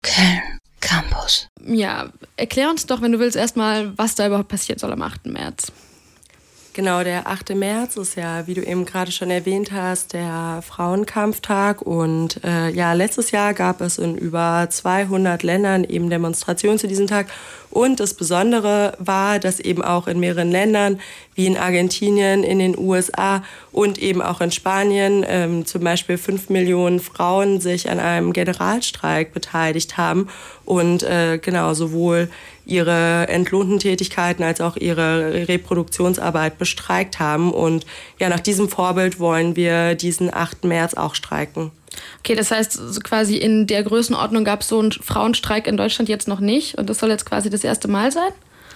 Köln Campus. Ja, erklär uns doch, wenn du willst, erstmal, was da überhaupt passieren soll am 8. März. Genau, der 8. März ist ja, wie du eben gerade schon erwähnt hast, der Frauenkampftag. Und letztes Jahr gab es in über 200 Ländern eben Demonstrationen zu diesem Tag. Und das Besondere war, dass eben auch in mehreren Ländern, wie in Argentinien, in den USA und eben auch in Spanien, zum Beispiel 5 Millionen Frauen sich an einem Generalstreik beteiligt haben und sowohl ihre entlohnten Tätigkeiten als auch ihre Reproduktionsarbeit bestreikt haben. Und ja, nach diesem Vorbild wollen wir diesen 8. März auch streiken. Okay, das heißt, so quasi in der Größenordnung gab es so einen Frauenstreik in Deutschland jetzt noch nicht und das soll jetzt quasi das erste Mal sein?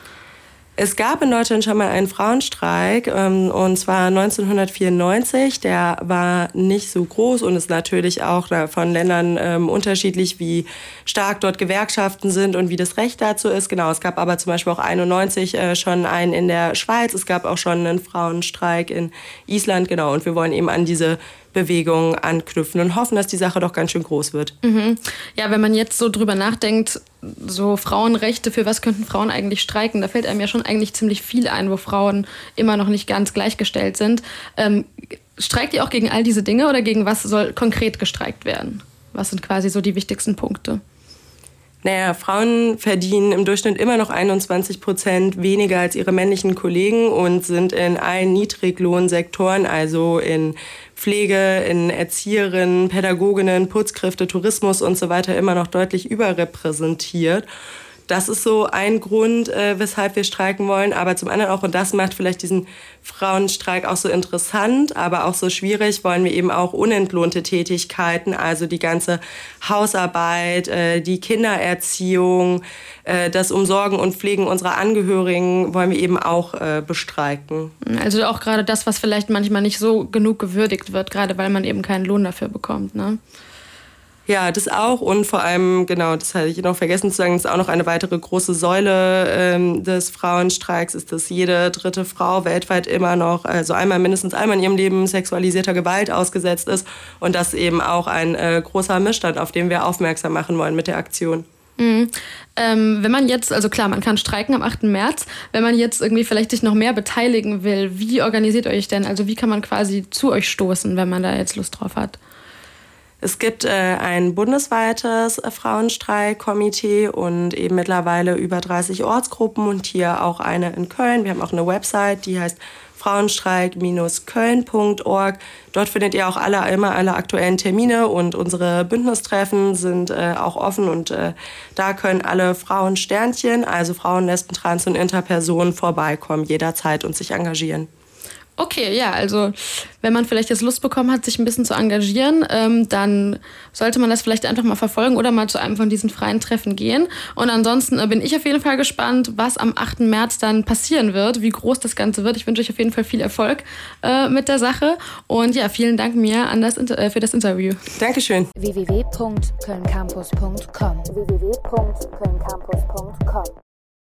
Es gab in Deutschland schon mal einen Frauenstreik, und zwar 1994. Der war nicht so groß und ist natürlich auch von Ländern unterschiedlich, wie stark dort Gewerkschaften sind und wie das Recht dazu ist. Genau, es gab aber zum Beispiel auch 91 schon einen in der Schweiz. Es gab auch schon einen Frauenstreik in Island. Genau, und wir wollen eben an diese Bewegung anknüpfen und hoffen, dass die Sache doch ganz schön groß wird. Mhm. Ja, wenn man jetzt so drüber nachdenkt, so Frauenrechte, für was könnten Frauen eigentlich streiken? Da fällt einem ja schon eigentlich ziemlich viel ein, wo Frauen immer noch nicht ganz gleichgestellt sind. Streikt ihr auch gegen all diese Dinge oder gegen was soll konkret gestreikt werden? Was sind quasi so die wichtigsten Punkte? Naja, Frauen verdienen im Durchschnitt immer noch 21% weniger als ihre männlichen Kollegen und sind in allen Niedriglohnsektoren, also in Pflege, in Erzieherinnen, Pädagoginnen, Putzkräfte, Tourismus und so weiter immer noch deutlich überrepräsentiert. Das ist so ein Grund, weshalb wir streiken wollen. Aber zum anderen auch, und das macht vielleicht diesen Frauenstreik auch so interessant, aber auch so schwierig, wollen wir eben auch unentlohnte Tätigkeiten, also die ganze Hausarbeit, die Kindererziehung, das Umsorgen und Pflegen unserer Angehörigen wollen wir eben auch bestreiken. Also auch gerade das, was vielleicht manchmal nicht so genug gewürdigt wird, gerade weil man eben keinen Lohn dafür bekommt, ne? Ja, das auch und vor allem, genau, das hatte ich noch vergessen zu sagen, das ist auch noch eine weitere große Säule des Frauenstreiks, ist, dass jede dritte Frau weltweit immer noch, also mindestens einmal in ihrem Leben sexualisierter Gewalt ausgesetzt ist und das eben auch ein großer Missstand, auf den wir aufmerksam machen wollen mit der Aktion. Mhm. Wenn man jetzt, also klar, man kann streiken am 8. März, wenn man jetzt irgendwie vielleicht sich noch mehr beteiligen will, wie organisiert ihr euch denn? Also wie kann man quasi zu euch stoßen, wenn man da jetzt Lust drauf hat? Es gibt ein bundesweites Frauenstreikkomitee und eben mittlerweile über 30 Ortsgruppen und hier auch eine in Köln. Wir haben auch eine Website, die heißt frauenstreik-köln.org. Dort findet ihr auch alle aktuellen Termine und unsere Bündnistreffen sind auch offen und da können alle Frauensternchen, also Frauen, Lesben, Trans- und Interpersonen vorbeikommen jederzeit und sich engagieren. Okay, ja, also wenn man vielleicht jetzt Lust bekommen hat, sich ein bisschen zu engagieren, dann sollte man das vielleicht einfach mal verfolgen oder mal zu einem von diesen freien Treffen gehen. Und ansonsten bin ich auf jeden Fall gespannt, was am 8. März dann passieren wird, wie groß das Ganze wird. Ich wünsche euch auf jeden Fall viel Erfolg mit der Sache. Und ja, vielen Dank Mia für das Interview. Dankeschön. www.kölncampus.com